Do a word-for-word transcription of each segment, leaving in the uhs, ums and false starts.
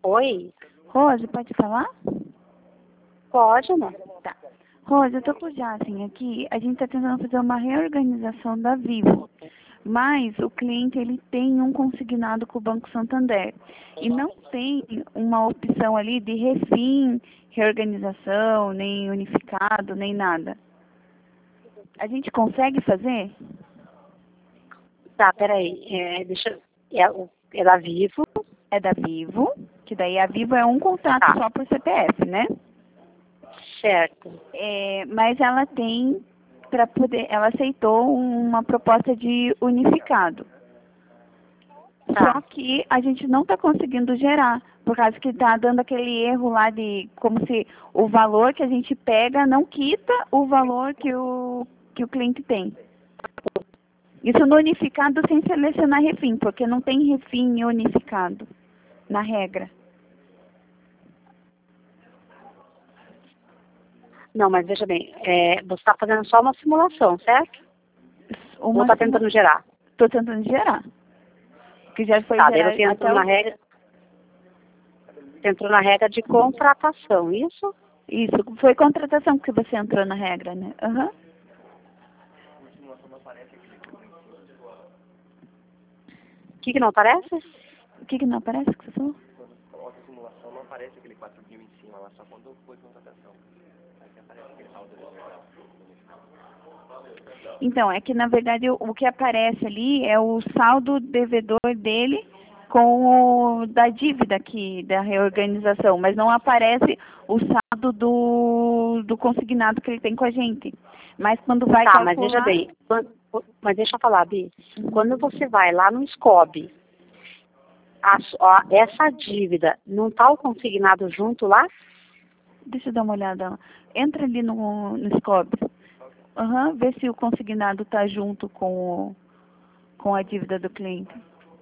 Oi? Rose, pode falar? Pode, né? Tá. Rose, eu tô com o Jacen aqui. A gente tá tentando fazer uma reorganização da Vivo. Mas o cliente, ele tem um consignado com o Banco Santander. E não tem uma opção ali de refim, reorganização, nem unificado, nem nada. A gente consegue fazer? Tá, peraí. É, deixa, é, o- é da Vivo. É da Vivo, que daí a Vivo é um contrato Tá. só por C P F, né? Certo. É, mas ela tem para poder, ela aceitou uma proposta de unificado. Tá. Só que a gente não está conseguindo gerar, por causa que está dando aquele erro lá de como se o valor que a gente pega não quita o valor que o, que o cliente tem. Isso no unificado sem selecionar refim, porque não tem refim unificado na regra. Não, mas veja bem, é, você está fazendo só uma simulação, certo? Ou Uma está tentando gerar? Estou tentando gerar. Que já foi Tá, daí gerado você entrou até na o... regra. Você entrou na regra de contratação, isso? Isso, foi contratação que você entrou na regra, né? Aham. O que, que não aparece? O que que não aparece que você falou? Coloca a simulação, não aparece aquele quatro mil em cima lá, só quando foi contratação. Aí que aparece aquele saldo reservado. Então, é que na verdade o, o que aparece ali é o saldo devedor dele com o da dívida aqui, da reorganização, mas não aparece o saldo do, do consignado que ele tem com a gente. Mas quando vai Tá, calcular... mas veja bem, quando- mas deixa eu falar, Bi. Quando você vai lá no Scob, a, ó, essa dívida não está o consignado junto lá? Deixa eu dar uma olhada. Entra ali no, no Scob. Aham, vê se o consignado está junto com, o, com a dívida do cliente.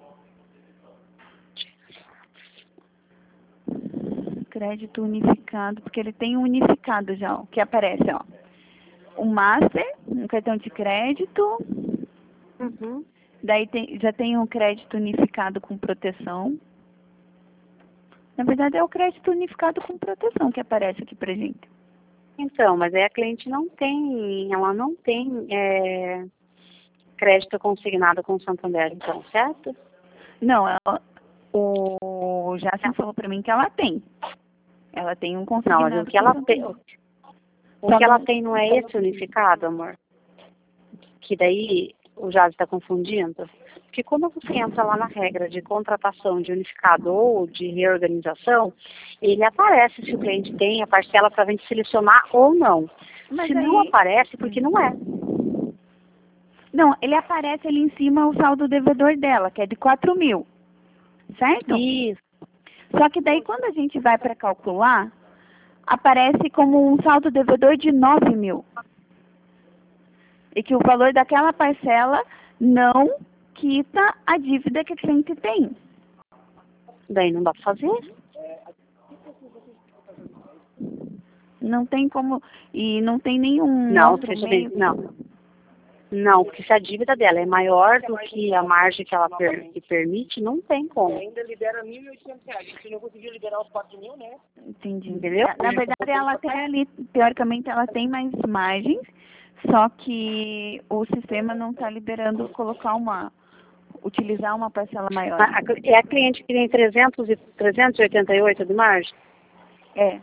Crédito unificado, porque ele tem um unificado já, ó, que aparece, ó. Um master, um cartão de crédito, Uhum. daí tem, já tem um crédito unificado com proteção. Na verdade é o crédito unificado com proteção que aparece aqui pra gente. Então, mas aí a cliente não tem, ela não tem é, crédito consignado com o Santander, então, certo? Não, ela, o Jacen falou pra mim que ela tem. Ela tem um Não, consignado mas o que com ela Santander. tem, o Só que ela não- tem não é esse unificado, amor? Que daí o Jazz está confundindo? Porque quando você entra lá na regra de contratação de unificado ou de reorganização, ele aparece se o cliente tem a parcela para a gente selecionar ou não. Mas Se aí... não aparece, porque não é. Não, ele aparece ali em cima o saldo devedor dela, que é de quatro mil. Certo? Isso. Só que daí quando a gente vai para calcular, aparece como um saldo devedor de nove mil. E que o valor daquela parcela não quita a dívida que o cliente tem. Daí não dá para fazer. Não tem como... E não tem nenhum Não, outro veja meio... bem, não. Não, porque se a dívida dela é maior do que a margem que ela per, que permite, não tem como. Ainda libera mil e oitocentos reais. A gente não conseguiu liberar os quatro mil, né? Entendi. Entendeu? Na verdade, ela tem ali, teoricamente, ela tem mais margens, só que o sistema não está liberando colocar uma, utilizar uma parcela maior. A- a- É a cliente que tem trezentos e, trezentos e oitenta e oito de margem? É.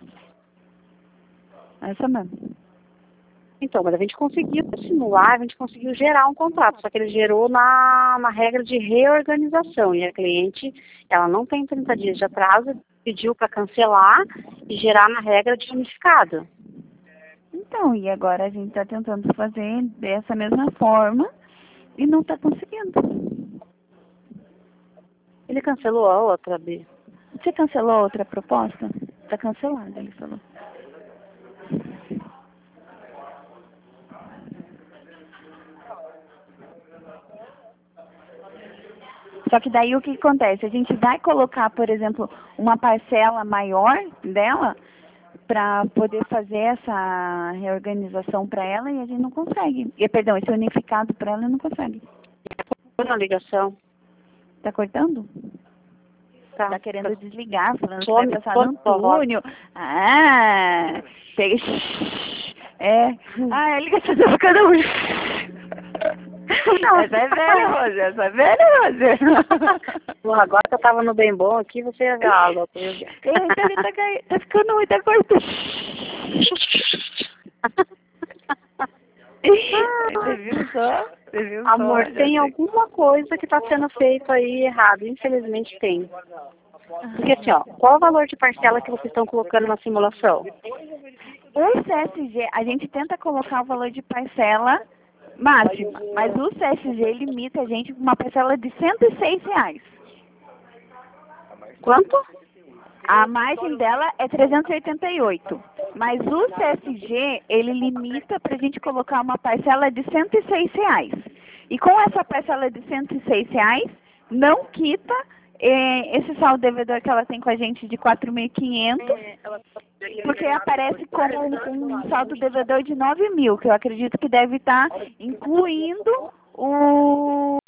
Essa mesmo. Então, mas a gente conseguiu simular, a gente conseguiu gerar um contrato, só que ele gerou na, na regra de reorganização. E a cliente, ela não tem trinta dias de atraso, pediu para cancelar e gerar na regra de unificado. Então, e agora a gente está tentando fazer dessa mesma forma e não está conseguindo. Ele cancelou a outra, B. Você cancelou a outra proposta? Está cancelada, ele falou. Só que daí o que acontece? A gente vai colocar, por exemplo, uma parcela maior dela para poder fazer essa reorganização para ela e a gente não consegue. E, perdão, esse unificado para ela não consegue. Foi na ligação. Tá cortando? Tá. Tá querendo desligar, falando que Some, vai passar some no sua voz. túnel. Ah, pega. É. Ah, a ligação tá ficando ruim. Essa é velha, Rose. Essa é velha, Rose. Porra, agora que eu tava no bem bom aqui, você ia ver a água. Eita, tá, cai... tá ficando ruim, tá cortando. Você viu só? Você viu Amor, só? tem alguma coisa que tá sendo feito aí errado. Infelizmente tem. Porque assim, ó, qual o valor de parcela que vocês estão colocando na simulação? O C S G, a gente tenta colocar o valor de parcela máxima, mas o C S G limita a gente com uma parcela de cento e seis reais. Quanto? A margem dela é trezentos e oitenta e oito, mas o C S G, ele limita para a gente colocar uma parcela de cento e seis reais. E com essa parcela de cento e seis reais, não quita eh, esse saldo devedor que ela tem com a gente de quatro mil e quinhentos, porque aparece como um, um saldo devedor de nove mil, que eu acredito que deve estar incluindo o...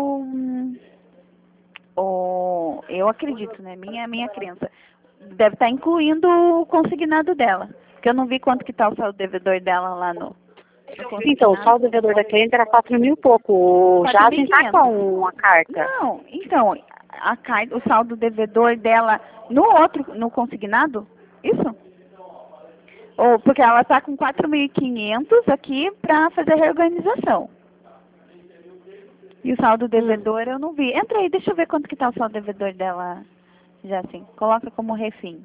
o eu acredito, né? Minha, minha crença. Deve estar incluindo o consignado dela. Porque eu não vi quanto que está o saldo devedor dela lá no... no Então, o saldo devedor da cliente era quatro mil e pouco. O Jasmine tá com a carta. Não, então, a carta, o saldo devedor dela no outro, no consignado? Isso? Ou porque ela está com quatro mil e quinhentos aqui para fazer a reorganização. E o saldo devedor eu não vi. Entra aí, deixa eu ver quanto que está o saldo devedor dela, já assim. Coloca como refim.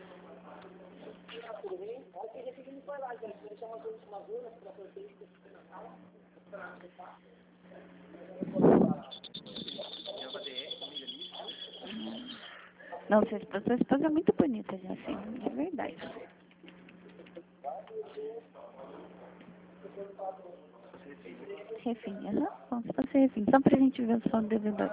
Não, sua esposa, sua esposa é muito bonita, já assim, de verdade. Refim, aham, como se fosse refim, só pra gente ver o saldo devedor.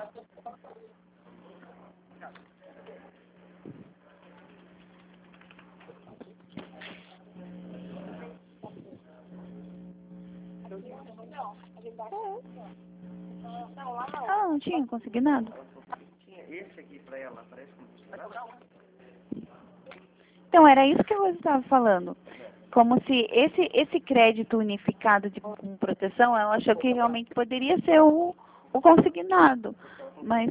Ah, não tinha consignado? Esse aqui pra ela, parece como... Então, era isso que eu estava falando. Como se esse, esse crédito unificado de com proteção, ela achou que realmente poderia ser o, o consignado. Mas,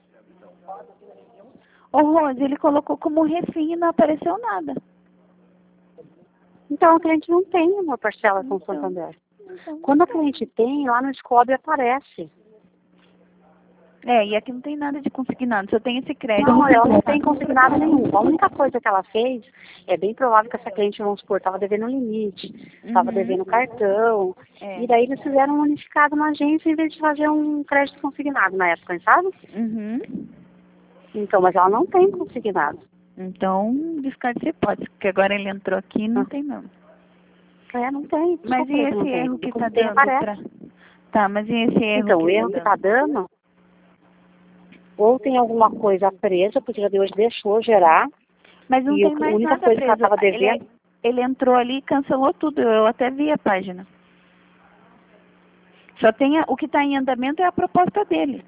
ô Rose, ele colocou como refim e não apareceu nada. Então, a cliente não tem uma parcela com o Então, Santander. então, Quando a cliente tem, lá no Scobre aparece. É, e aqui não tem nada de consignado, só tem esse crédito. Não, ela não tem consignado nenhum. A única coisa que ela fez, é bem provável que essa cliente, vamos supor, estava devendo um limite, estava Uhum. devendo cartão, É. e daí eles fizeram um unificado na agência em vez de fazer um crédito consignado na época, sabe? Uhum. Então, mas ela não tem consignado. Então, descarte essa hipótese, porque agora ele entrou aqui e não tem mesmo. É, não tem. Mas e Desculpa, esse não tem. erro que Como tá tem, dando aparece. pra... Tá, mas e esse erro Então, que o erro tá que tá dando? dando, ou tem alguma coisa presa, porque já Deus deixou gerar, Mas não e tem a mais única nada coisa que ela preso. estava devendo... Ele, ele entrou ali e cancelou tudo, eu até vi a página. Só tem a, o que está em andamento é a proposta dele.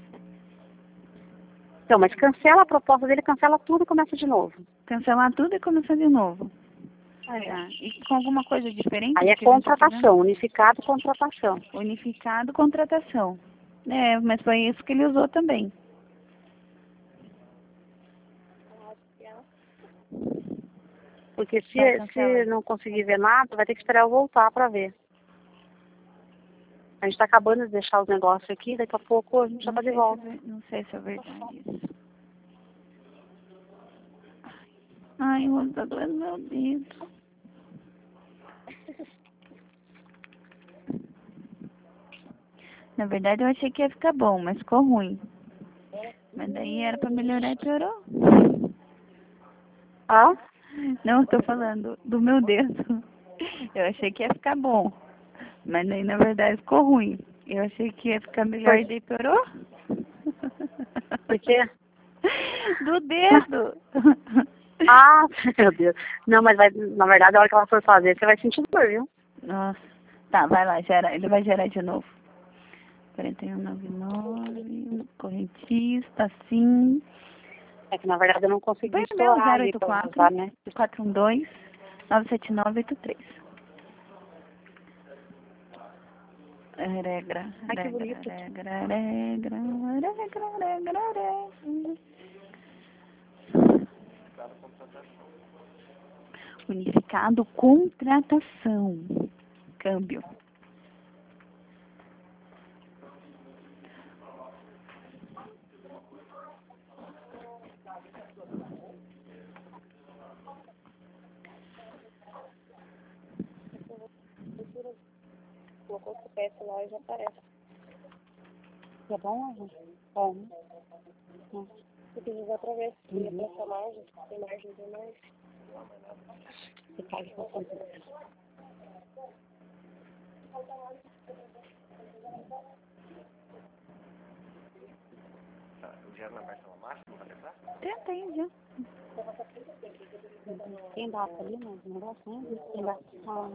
Então, mas cancela a proposta dele, cancela tudo e começa de novo. Cancelar tudo e começar de novo. É. Tá. E com alguma coisa diferente? Aí é do que a gente tá contratação, unificado contratação. fazendo? Unificado, contratação. É, mas foi isso que ele usou também. Porque se, Vai, cancela. se não conseguir ver nada, vai ter que esperar eu voltar para ver. A gente está acabando de deixar os negócios aqui, daqui a pouco a gente já Não está de sei volta. se é ver- não sei se é verdade isso. Ai, Rose, tá doendo meu dedo. Na verdade, eu achei que ia ficar bom, mas ficou ruim. Mas daí era pra melhorar e piorou. Ah? Não, eu tô falando do meu dedo. Eu achei que ia ficar bom. Mas daí, na verdade, ficou ruim. Eu achei que ia ficar melhor e daí piorou. Por quê? Do dedo. Ah, meu Deus. Não, mas vai, na verdade, a hora que ela for fazer, você vai sentir dor, viu? Nossa. Tá, vai lá, gera. Ele vai gerar de novo. quarenta e um, noventa e nove, correntista, sim. É que na verdade eu não consegui Põe o meu estourar zero ali oito pra quatro, usar, né? quatro um dois, nove sete nove oito três. Regra, Ai, que regra, bonito. regra, regra, regra, regra, regra. Unificado contratação. Câmbio. Colocou o C P F lá e já aparece. Tá bom, gente? Bom, né? Tem que usar outra vez. Uhum. Pra essa margem, tem margem, tem mais. Você paga com quanto? O gero na versão máxima, vai tentar? Tenta aí, já. Tem data ali, né? Negócio, né? Tem data. Ah,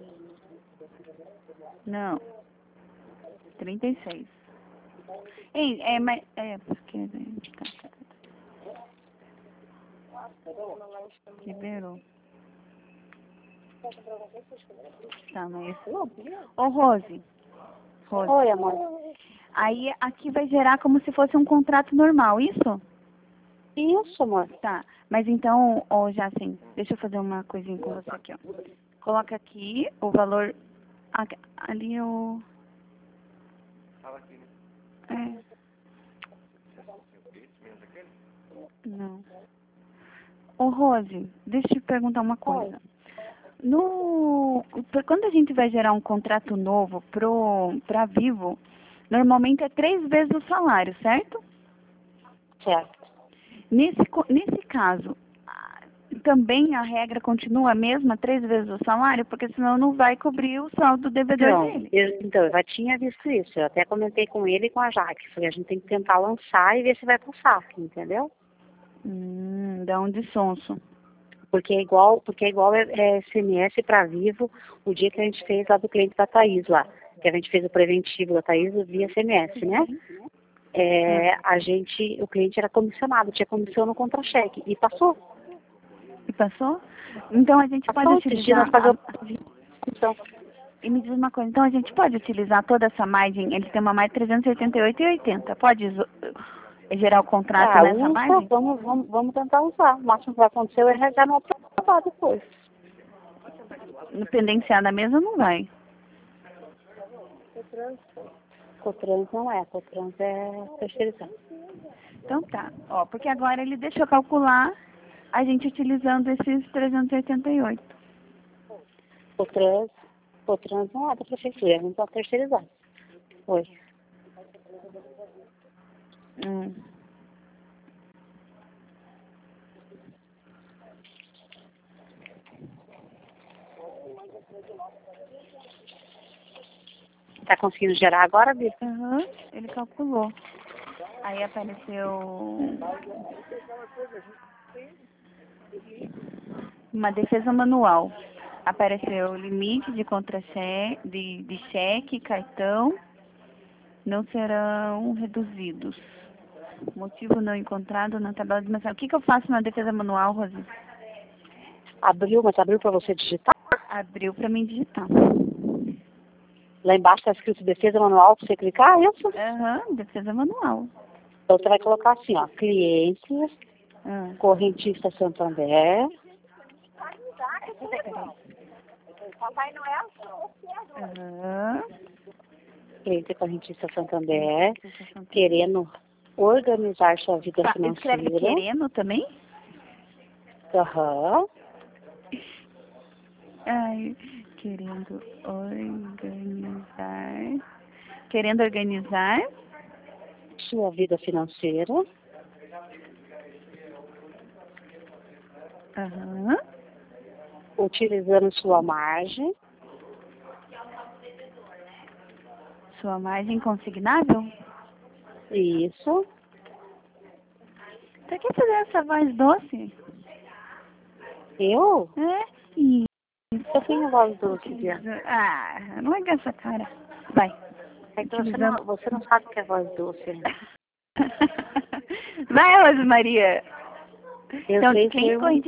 Não. trinta e seis. Ei, é, mas... É, porque... Tá, tá, tá. Liberou. Tá, mas... Ô, Rose. Rose. oi, amor. Aí, aqui vai gerar como se fosse um contrato normal, isso? Isso, amor. Tá, mas então, ó, já assim, deixa eu fazer uma coisinha com você aqui, ó. Coloca aqui o valor... aqui- Ali o... Fala aqui, né? É, Menos aquele? não. Ô, Rose, deixa eu te perguntar uma coisa. No, quando a gente vai gerar um contrato novo pro, pra Vivo, normalmente é três vezes o salário, certo? Certo. Nesse, co- nesse caso, ah, também a regra continua a mesma, três vezes o salário, porque senão não vai cobrir o saldo do devedor Então, dele. eu, então, eu já tinha visto isso. Eu até comentei com ele e com a Jaque. Falei, a gente tem que tentar lançar e ver se vai passar, entendeu? Hum, dá um dissonso. Porque é igual, porque é igual é, é S M S para Vivo o dia que a gente fez lá do cliente da Thaís lá. Que a gente fez o preventivo da Thaís via S M S, né? É, a gente, o cliente era comissionado, tinha comissão no contra-cheque. E passou. E passou? Então a gente pode Passou, esses dias utilizar... nós pagamos a- comissão. E me diz uma coisa, então a gente pode utilizar toda essa margem, ele tem uma margem trezentos e oitenta e oito e oitenta, pode zo- gerar o contrato Ah, nessa usa, margem? vamos, vamos, vamos tentar usar. O máximo que vai acontecer é regar no aprovado depois. No pendenciar da mesa não vai. Cotrans não é, Cotrans é terceirizado. Então tá, ó, porque agora ele deixa eu calcular a gente utilizando esses trezentos e oitenta e oito. Cotrans, Cotrans não é da prefeitura, é muito terceirizado. Oi. Hum. Tá conseguindo gerar agora, Bia? Aham, ele calculou. Aí apareceu uma defesa manual. Apareceu limite de contra-cheque, de, de cheque, cartão, não serão reduzidos. Motivo não encontrado na tabela de mensagem. O que, que eu faço na defesa manual, Rosi? Abriu, mas abriu para você digitar? Abriu para mim digitar. Lá embaixo está escrito defesa manual para você clicar, é isso? Aham, defesa manual. Então você vai colocar assim, ó, clientes, Ah, correntista Santander, aham. cliente correntista Santander, querendo organizar sua vida Tá, financeira. escreve querendo também? Aham. Ai, querendo organizar. Querendo organizar. Sua vida financeira, Aham. utilizando sua margem, Sua margem consignável? isso. Você quer fazer essa voz doce? Eu? É? Isso. Eu tenho voz doce, Bia. Ah, não é essa cara. Vai. É que você não, você não sabe o que é voz doce, né? Vai, Rosa Maria. Eu Então, sei quem termo- corrige